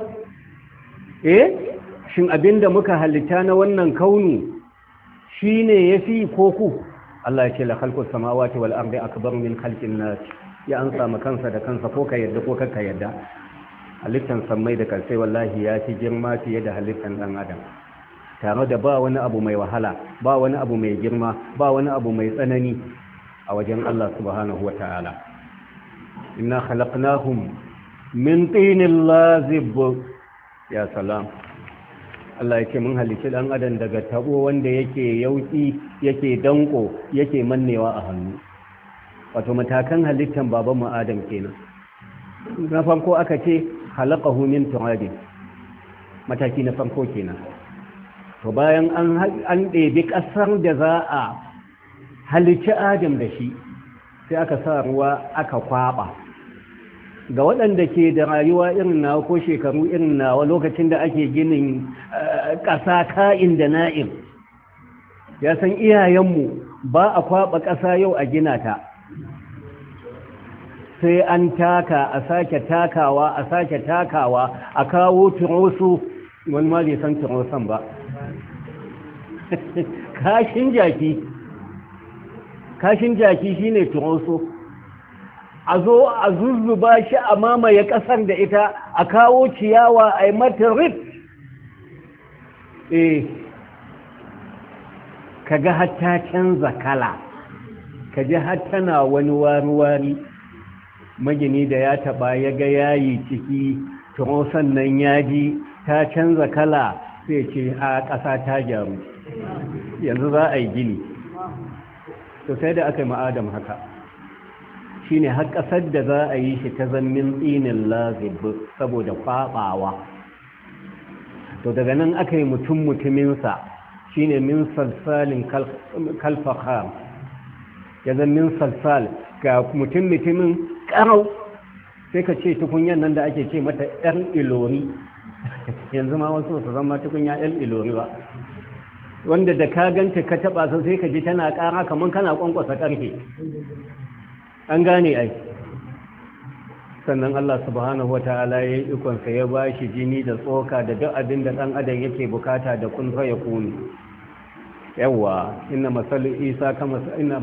shin abinda muka halitta na wannan kaunu shine yafi koku Allah ya ce la khalqus samawati wal ardi akbar min khalqin nas ya ansa kansa da kansa ko ka yadda ko ka yadda halittan sammai da kalsai wallahi ya fi girma fiye da halittan ɗan adam tare da ba wani abu mai wahala ba wani abu mai girma ba wani abu mai tsanani a wajen Allah subhanahu wa ta'ala inna khalaqnahum min tinin lazib ya salam Allah ya ce mun halicci dan adam daga tabo wanda yake yauki yake danko yake mannewa a hannu. Wato matakan halittan babanmu Adam kenan. Na farko aka ce khalaqahu min turabin, mataki na farko kenan. To bayan an ɗebi ƙasar da za a halicci Adam da shi, sai aka sa ruwa aka kwaba. Ga waɗanda ke da rayuwa irin nawa ko shekaru irin nawa lokacin da ake ginin ƙasa ka'in da na'im, ya san iyayenmu ba a kwaba ƙasa yau a gina ta, sai an taka a sake takawa a sake takawa a kawo turosu. Wani ma bai san turosan ba. kashin jaki shine turoso. A zo a zuzzuba shi a mamaye ƙasar da ita, a kawo ciyawa a yi mata rif. Kaga hatta canza kala, kaji hatta na wani wari-wari. Magini da ya taba ya ga yayi ciki, turosan nan yaji ta canza kala, sai ce a ƙasa ta gyaru, yanzu za a yi gini. To sai da aka yi ma'adam haka, shi ne har ƙasar da za a yi shi ta zammin tsinin lazib saboda kwaɓawa. To daga nan aka yi mutuminsa, shi ne min salsalin kalfahar, ya zammin salsal ga mutumin ƙarau, sai ka ce tukunyan nan da ake ce mata 'yan ilori. Yanzu ma wasu su zama tukunya 'yan ilori ba, wanda da ka ganta ka taba sai ka ji tana ƙara kamar kana kwankwasa ƙarfe. An gane ai. Sannan Allah subhanahu wata'ala ya yi ikonsa ya ba shi jini da tsoka da duk abin da ɗan adam yake bukata da kun fa ya kunu. Yawwa, inna masali Isa kama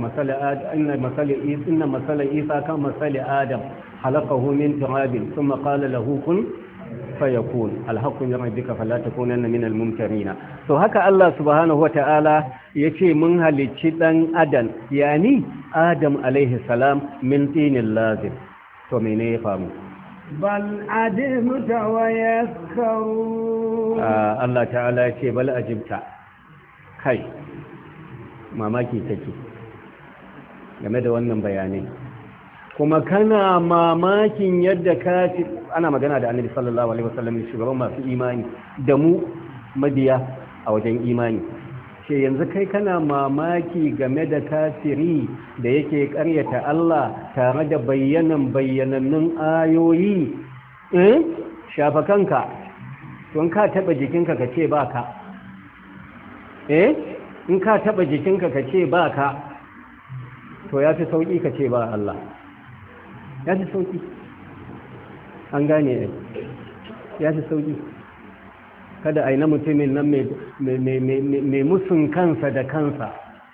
Adam halaqahu min turabin thumma qala lahu kun fayakun alhaqqu min rabbika fala takunanna min almumtarina. To haka Allah subhanahu wata'ala yace mun halicci dan adam, yani Adam alaihi salam min tinil lazim. To mene ya faru? bal ajibta wa yaskaru. Allah ta'ala yace bal ajibta, kai mamaki take game da wannan bayanai, kuma kana mamakin yadda ana magana da Annabi sallallahu alaihi wasallam, shugaban masu imani da mu mabiya a wajen imani. Ce yanzu kai kana mamaki game da kafiri da yake karyata Allah tare da bayyanannun ayoyi. Shafa kanka, don ka taba jikinka ka ce baka. In ka taba jikinka ka ce baka, to ya fi sauki ka ce ba Allah. Ya fi sauki. An gane ya fi sauki. Kada a yi na mutumin nan mai musun kansa da kansa.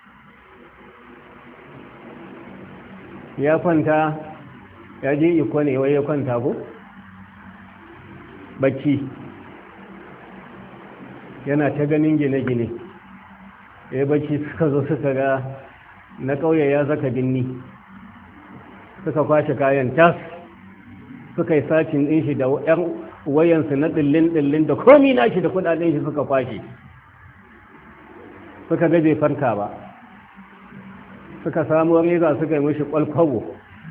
Ya kwanta, ya je iko ne wai ya kwanta ko? Bacci. Yana ta ganin gine-gine. Ya bacci suka zo suka ga na ƙauye ya zaka binni. Suka kwashe kayan tas. Suka yi sacin ɗin shi da ‘yan wayansu na ɗillin da komi na shi da kudaden shi suka kwashe. Suka ga bai farka ba. Suka samu reza suka yi mashi ƙwalkwabo.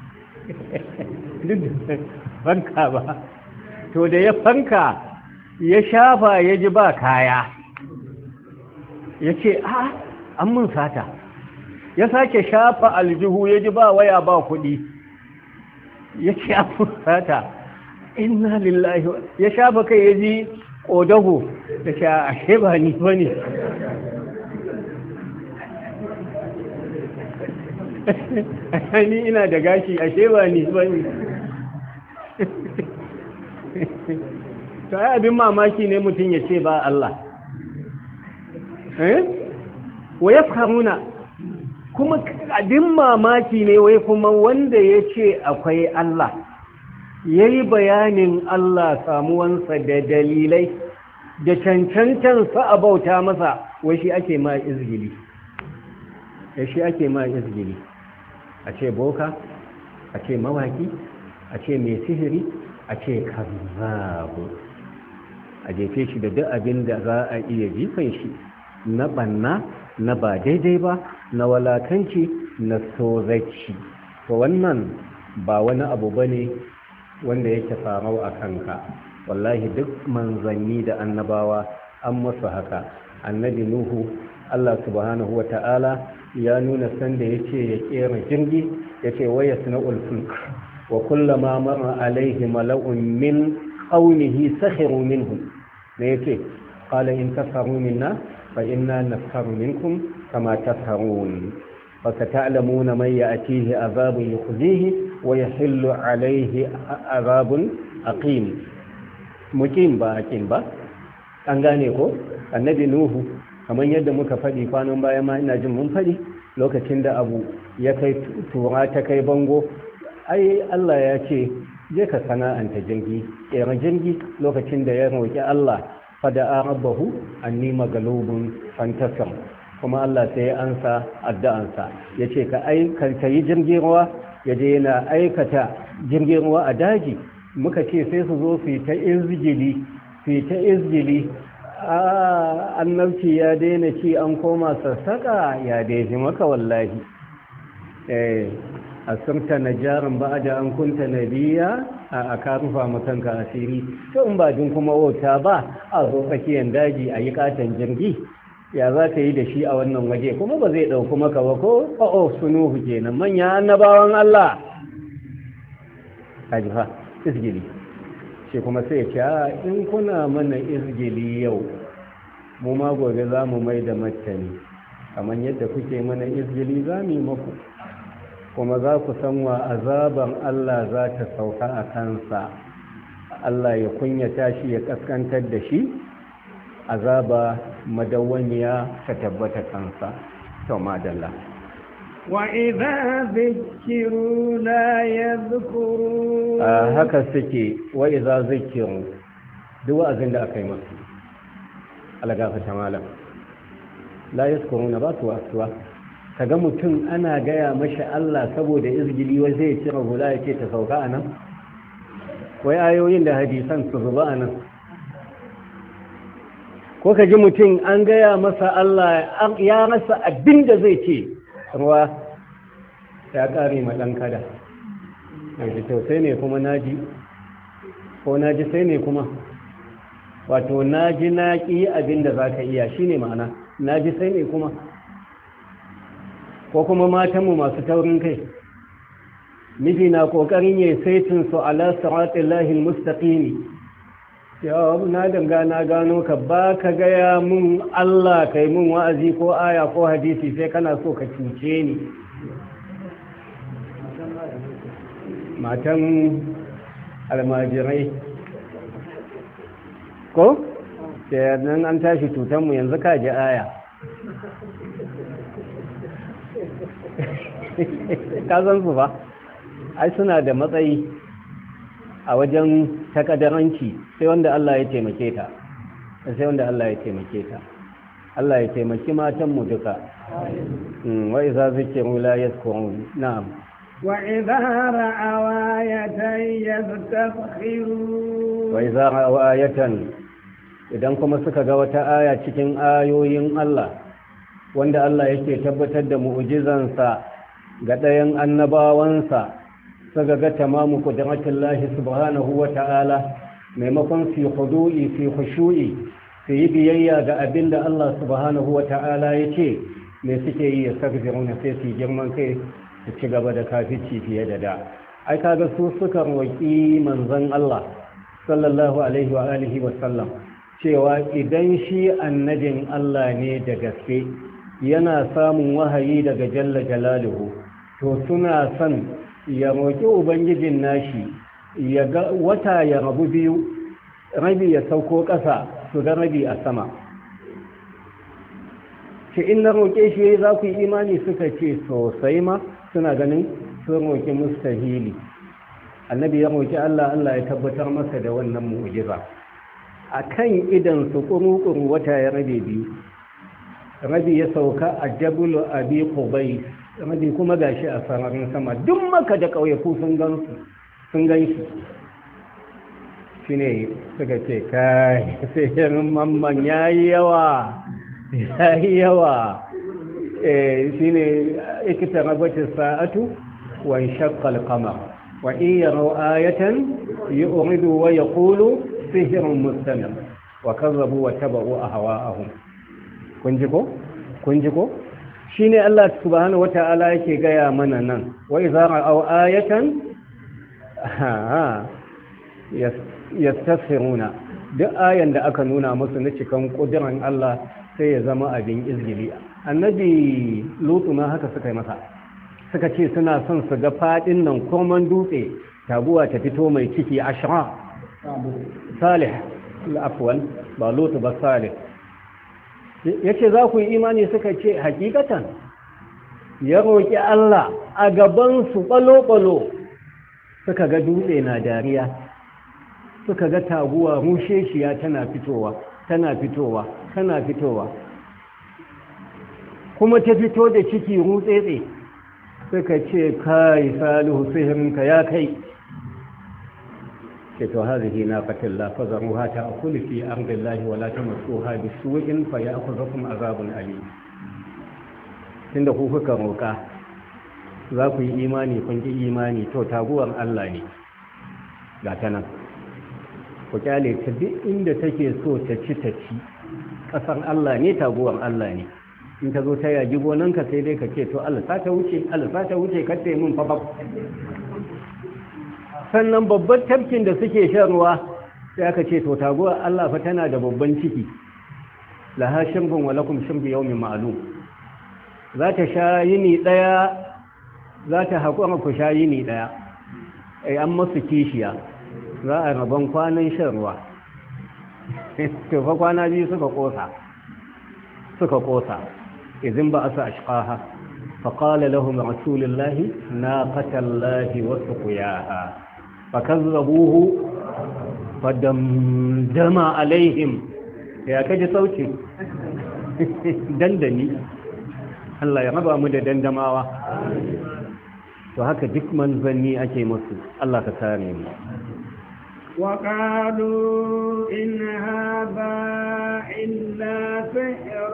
Duk da farka ba. To da ya farka ya shafa ya ji ba kaya. Ya ce, an mun sata. Ya sake shafa aljihu ya ji ba waya ba kuɗi. Ya ce an mun sata. Inna lillahi, ya shafa kai ya ji ƙodago da sha ashe ba ni ba ne. Ni ina da gashi ashe ba ni ba ne. To ai abin mamaki ne mutum ya ce ba Allah. Wa ya faruna, kuma abin mamaki ne wai kuma wanda ya ce akwai Allah. Ya yi bayanin Allah samuwansa da dalilai da cancantansa a bauta masa, wai shi ake ma izgili. Ya shi ake ma izgili. A ce boka, a ce mawaki, a ce mai sihiri, a ce kazzabu. a jefe shi da duk abin da za a iya jifan shi na banna na ba daidai ba na walakanci na sozaci. to wannan ba wani abu bane wanda yake farau a kanka. wallahi duk manzanni da annabawa an masu haka. annabi nuhu Allah subhanahu wa ta'ala ya nuna sanda yace ya kera jirgi yace waya sunul fulk wa kullama marra alaihi mala'un min qawmihi sakhiru minhu ne yace qala in tasharu minna fa inna nasharu minkum kama tasharun فستعلمون من يأتيه عذاب يخزيه ويحل عليه عذاب أقيم mukim ba akin ba an gane ko annabi nuhu kamar yadda muka faɗi kwanan baya ma ina jin mun faɗi lokacin da abu ya kai tura ta kai bango ai Allah ya ce je ka sana'anta jirgi ƙera jirgi lokacin da ya roƙi Allah fada rabbahu anni maghlubun fantasam kuma Allah sai ya ansa addu'ansa yace ka yi jirgin ruwa yaje yana aikata jirgin ruwa a daji muka ce sai su zo su ta izgili annabci ya daina ci an koma sassaka ya daiji maka wallahi asirta najaran ba'da an kunta nabiya a ka rufa makanka asiri to in ba din kuma wauta ba a zo tsakiyar daji a yi katon jirgi ya za ka yi da shi a wannan waje kuma ba zai ɗauku maka ba ko sunuhu kenan manya annabawan Allah ajiha izgili shi kuma sai ya ce in kuna mana izgili yau mu ma gobe za mu mai da martani kamar yadda kuke mana izgili za mu yi maku kuma za ku san wa azaban Allah za ta sauka a kansa Allah ya kunyata shi ya kaskantar da shi azaba madawwamiya ta tabbata kansa to madalla wa idza zikiru la yadhkuru haka suke wa idza zikiru duk wa'azin da aka yi musu alagafa ta malam la yadhkuruna ba su wasuwa kaga mutum ana gaya mashi Allah saboda izgili wai zai cire hula yake ta sauka anan wai ayoyin da hadisan su zuba anan ko ka ji mutum an gaya masa Allah ya rasa abin da zai ce ruwa ya ƙare ɗan kada yanzu tausai ne kuma naji ko naji sai ne kuma wato naji na ƙi abin da za ka iya shi ne ma'ana naji sai ne kuma ko kuma matanmu masu taurin kai miji na ƙoƙarin ya saitinsu ala siratin lahil mustaƙini ya na danga na gano ka ba ka gaya mun Allah kai mun wa'azi ko aya ko hadisi sai kana so ka cuce ni matan almajirai ko sai nan an tashi cutanmu yanzu ka ji aya ka san su ba ai suna da matsayi a wajen takadaranci sai wanda Allah ya taimake ta Allah ya taimaki matanmu duka wa idza zikiru la yadhkurun na'am wa idza ra'aw ayatan yastakbirun wa idza ra'aw ayatan idan kuma suka ga wata aya cikin ayoyin Allah wanda Allah yake tabbatar da mu'jizansa ga ɗayan annabawansa suka ga tamamu qudratillahi subhanahu wa ta'ala maimakon fi khudu'i fi khushu'i su yi biyayya ga abinda Allah subhanahu wa ta'ala ya ce me suke yi ya sakfiruna sai su girman kai su ci gaba da kafici fiye da da ai kaga su suka roƙi manzon Allah sallallahu alaihi wa alihi wa sallam cewa idan shi annabin Allah ne da gaske yana samun wahayi daga jalla jalaluhu to suna son ya roƙi ubangijin nashi ya ga wata ya rabu biyu rabi ya sauko ƙasa su ga rabi a sama ce in na roƙe shi za ku yi imani suka ce sosai ma suna ganin sun roƙi mustahili annabi ya roƙi Allah ya tabbatar masa da wannan mu'jiza akan idan su ƙuruƙuru wata ya rabe biyu rabi ya sauka a jabulu abi qubayl rabi kuma gashi a sararin sama duk maka da ƙauyaku sun gan shi shine suka ce kai sihirin mamman yayi yawa shine iktarabatis sa'atu wa shaqqa al-qamar wa in yaraw ayatan yu'ridu wa yaqulu sihrun mustamir wa kazzabu wa tabu ahwa'ahum kun ji ko shine Allah subhanahu wata'ala yake gaya mana nan wa idza ra'aw ayatan yastasiruna duk ayan da aka nuna musu na cikan kudiran Allah sai ya zama abin izgili annabi lutu ma haka suka yi masa suka ce suna son su ga fadin nan kurman dutse taguwa ta fito mai ciki ashra salih afwan ba lutu ba salih yace za ku yi imani suka ce hakikatan ya roki Allah a gaban su balo suka ga dutse na dariya suka ga taguwa rusheshiya tana fitowa kuma ta fito da ciki rutsetse suka ce kai salihu sihirinka ya kai ce to hazihi naqatullah fazaruha ta'kul fi ardillahi wa la tamassuha bisu'in fayakhudhukum azabun alim tunda ku kuka roka za ku yi imani kun ki imani to taguwar Allah ne ga ta nan ku kyale ta duk inda take so ta ci kasar Allah ne taguwar Allah ne in ta zo ta yaji gonanka sai dai ka ce to Allah ta wuce kace mun fa sannan babban tafkin da suke shan ruwa sai aka ce to taguwar Allah fa tana da babban ciki laha shirbun wa lakum shirbu yawmin ma'lum za ta sha yini daya za ta haƙura ku sha yini daya an masu kishiya za a rabon kwanan shan ruwa to fa kwana biyu suka kosa izin ba asa ashqaha فقال لهم رسول الله ناقة الله وسقياها فكذبوه فدمدم عليهم يا كجي صوتي دندني Allah ya raba mu da dandamawa to haka duk manzanni ake musu Allah ka kare mu وقالوا إن هذا إلا سحر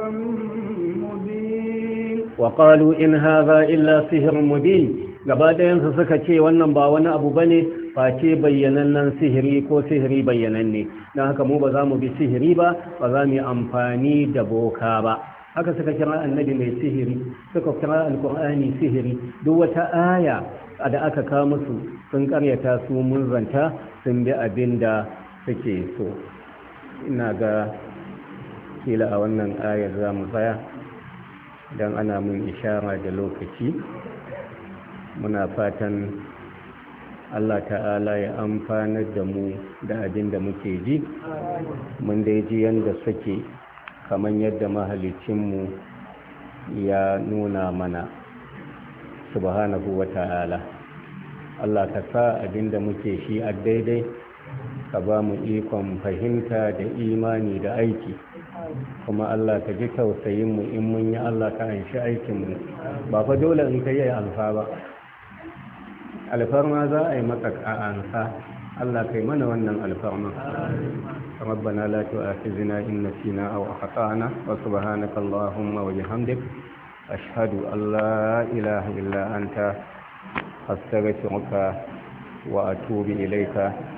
مبين وقالوا إن هذا إلا سحر مبين gabaɗayansu suka ce wannan ba wani abu bane face bayyanannen sihiri ko sihiri bayyananne don haka mu ba za mu bi sihiri ba za mu yi amfani da boka ba haka suka kira annabi mai sihiri suka kira alkur'ani sihiri duk wata aya da aka kawo musu sun karyata su mun zanta sun bi abin da suke so ina ga kila a wannan ayar za mu tsaya don ana mun ishara da lokaci muna fatan Allah ta'ala ya amfanar da mu da abin da muke ji mun dai ji yadda suke kamar yadda mahalicinmu ya nuna mana subhanahu wa ta'ala Allah ka sa abinda muke shi a daidai ka ba mu ikon fahimta da imani da aiki kuma Allah ka ji tausayinmu in mun yi Allah ka anshi aikinmu ba fa dole in ka yi alfa ba alfarma za a yi maka a ansa Allah kai mana wannan alfarma ربنا لا تؤاخذنا إن نسينا أو أخطأنا وسبحانك اللهم وبحمدك أشهد أن لا إله إلا أنت أستغفرك وأتوب إليك